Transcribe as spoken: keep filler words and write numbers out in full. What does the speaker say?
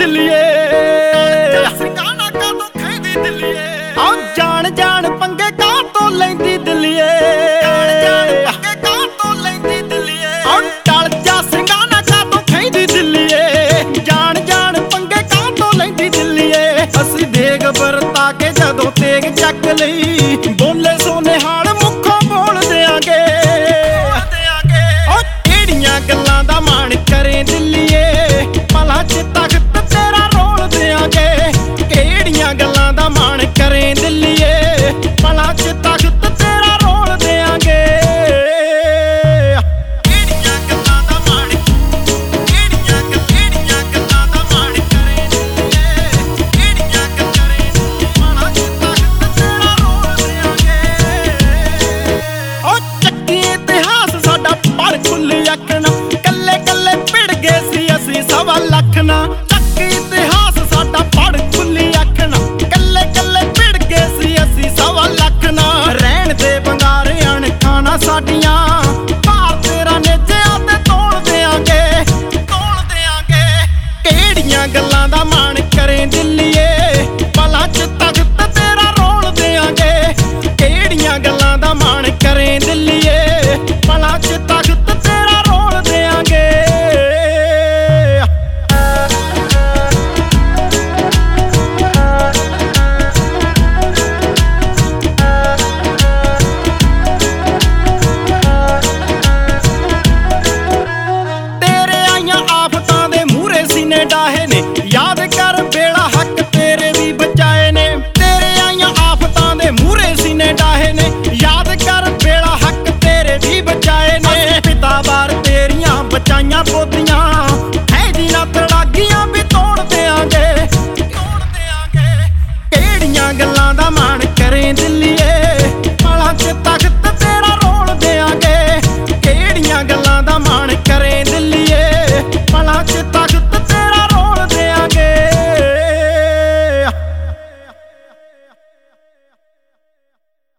ਦਿੱਲੀਏ ਸਿੰਘਾਣਾ ਕਾਤੋਂ ਖੈਂਦੀ ਦਿੱਲੀਏ ਆ ਜਾਣ ਜਾਣ ਪੰਗੇ ਕਾਤੋਂ ਲੈਂਦੀ ਦਿੱਲੀਏ ਪੰਗੇ ਕਾਤੋਂ ਲੈਂਦੀ ਦਿੱਲੀਏ ਆ ਟਲ ਜਾ ਸਿੰਘਾਣਾ ਕਾਤੋਂ ਖੈਂਦੀ ਦਿੱਲੀਏ ਜਾਣ ਜਾਣ ਪੰਗੇ ਕਾਤੋਂ ਲੈਂਦੀ ਦਿੱਲੀਏ ਅਸੀਂ ਦੇਗ ਵਰਤਾ ਕੇ ਜਦੋਂ ਤੇਗ ਚੱਕ ਲਈ ਬੋਲੇ ਸੋਨੇ ਹਾਲ ਮੁੱਖੋਂ ਬੋਲ ਦਿਆਂਗੇ ਗੱਲਾਂ ਦਾ ਮਾਣ ਕਰੇ ਦਿੱਲੀਏ ਭਲਾ ਚ ਤਖਤ ਤੇਰਾ ਰੋਲ ਦਿਆਂਗੇ ਕਿਹੜੀਆਂ ਗੱਲਾਂ ਦਾ ਮਾਣ ਕਰੇ ਦਿੱਲੀਏ ਭਲਾ ਚ ਤਖਤ ਤੇਰਾ ਰੋਲ ਦਿਆਂਗੇ ਕਿਹੜੀਆਂ ਗੱਲਾਂ ਦਾ ਮਾਣ ਕਿਹੜੀਆਂ ਕਿਹੜੀਆਂ ਗੱਲਾਂ ਦਾ ਮਾਣ ਕਰੇ ਦਿੱਲੀਏ ਕਿਹੜੀਆਂ ਕਰੇ ਭਲਾ ਚ ਤਖਤ ਤੇਰਾ ਰੋਲ ਦਿਆਂਗੇ ਉਹ ਚੱਕੀ ਇਤਿਹਾਸ ਸਾਡਾ ਪਰ ਖੁੱਲੀ ਅੱਖਣਾ ਕੱਲੇ ਕੱਲੇ ਭਿੜ ਗਏ ਸੀ ਅਸੀਂ ਸਵਾ ਲੱਖ